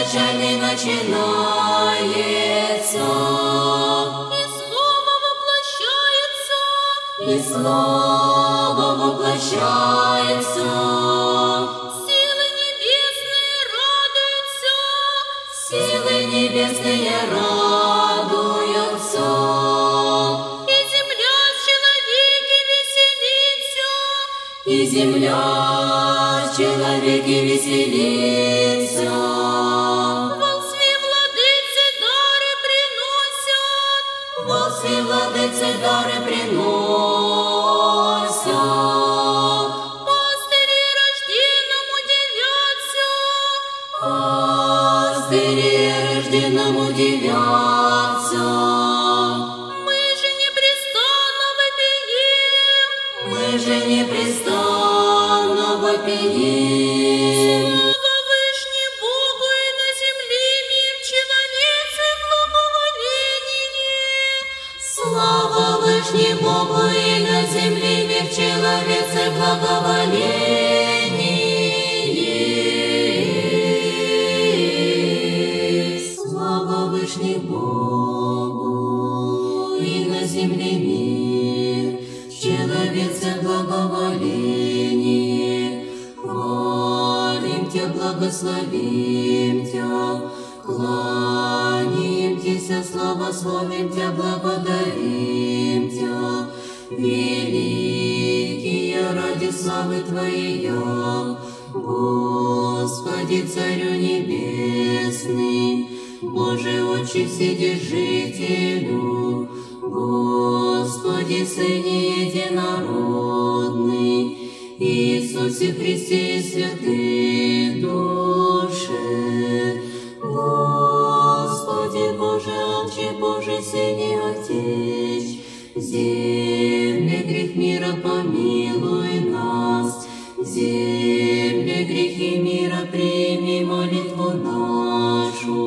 первоначальный начинается. И Слово воплощается. Силы небесные радуются. Силы небесные радуются. И земля с человеки веселится. И земля с человеки веселится. Волхвы владыцы дары приносят. Волхвы владыцы дары приносят. Пастыри рожденному дивятся. Пастыри рожденному дивятся. Мы же непрестанно вопием. Мы же непрестанно вопием. Слава Вышне Богу и на земле мир человецы благоволение. Слава Вышне Богу и на земле мир человецы благоволение. Слава Вышне Богу и на земле мир человецы благоволение. Хвалим Тя, благословим Тя, кланяемся, славословим Тя, благодарим Тя. Великие ради славы Твоей, Господи, Царю Небесный, Боже, Отче Вседержителю, Господи, Сыне Единородный, Иисусе Христе и святых душе. Господи, Боже, Отче, Боже, Сыне, Отец, земле грех мира помилуй нас, земле грехи мира прими молитву нашу,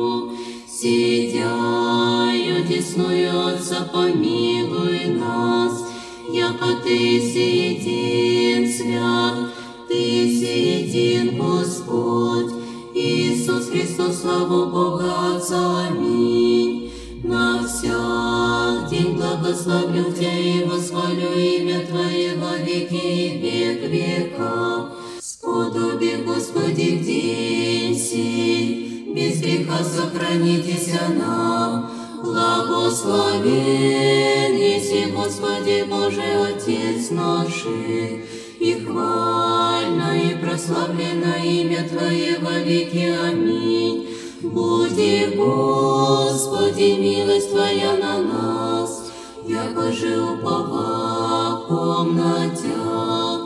сидяю десную Отца помилуй нас, яко Ты всеедин свят, Ты всеедин Господь, Иисус Христос, славу Бога Отца, аминь. На всяк день благословлю Тя и восхвалю имя Твое во веки и век века. Сподоби, Господи, в день сей, без греха сохранитесь нам. Благословен еси, Господи, Боже, Отец наших, и хвально и прославлено имя Твое во веки, аминь. Буди, Господи, милость Твоя на нас, яко же уповахом на Тя.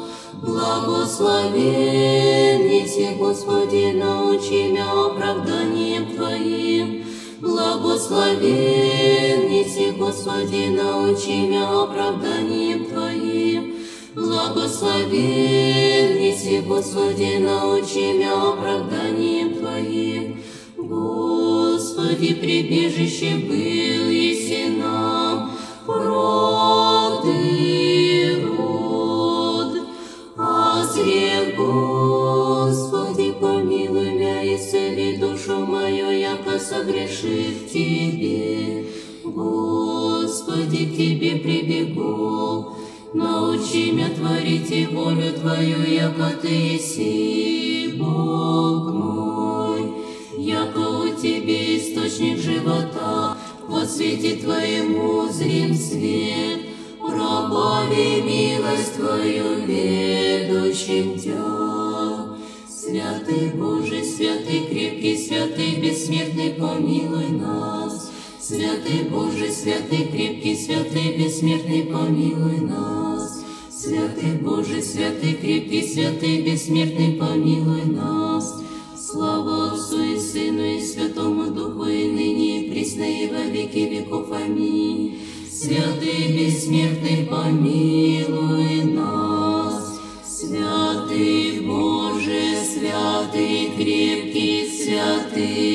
Благословен еси, Господи, научи меня оправданием Твоим. Благословен еси, Господи, научи меня оправданием Твоим. Благословен еси, Господи, научи меня оправданием Твоим. Господи, прибежище был еси нам, род и род. Озри, Господи, помилуй меня, исцели душу мою, яко согрешив Тебе. Господи, к Тебе прибегу, научи меня творить и волю Твою, яко Ты еси Бог мой. Яко у Тебе источник живота, во свете Твоему зрим свет, пробави милость Твою ведущим Тя. Святый Боже, святый крепкий, святый бессмертный, помилуй нас. Святый Боже, святый крепкий, святый бессмертный, помилуй нас. Святый Боже, святый крепкий, святый бессмертный, помилуй нас. Слава Отцу и Сыну и Святому Духу, и ныне, и присно, и во веки веков. Аминь. Святый бессмертный, помилуй нас. Святый Боже, святый крепкий, святый